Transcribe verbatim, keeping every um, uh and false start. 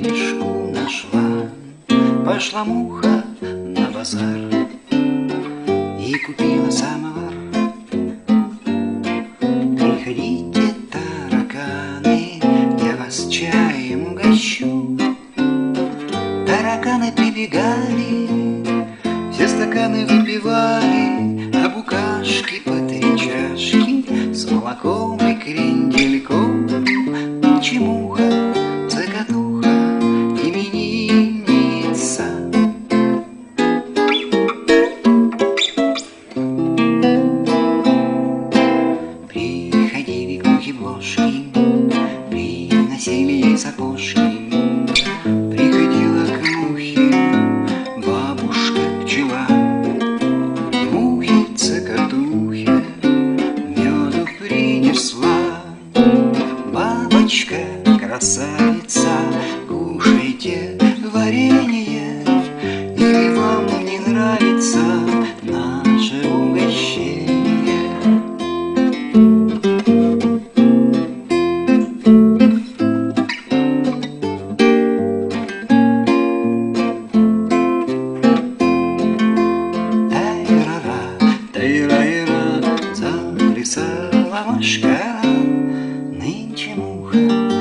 книжку нашла. Пошла муха на базар и купила самовар. Приходите, тараканы, я вас чаем угощу. Тараканы прибегали, все стаканы выпивали, а букашки по три чашки с молоком и крендельком. Чемуха, цокотуха, именинница. Приходили глухи-блошки, приносили ей сапожки. Приходила к мухе бабушка-пчела. Мухе-цокотухе меду принесла. Бабочка, красавица, кушайте варенье, или вам не нравится наше угощение? Тай-ра-ра, тай-ра-ра, заплясала мошкара. Нынче муха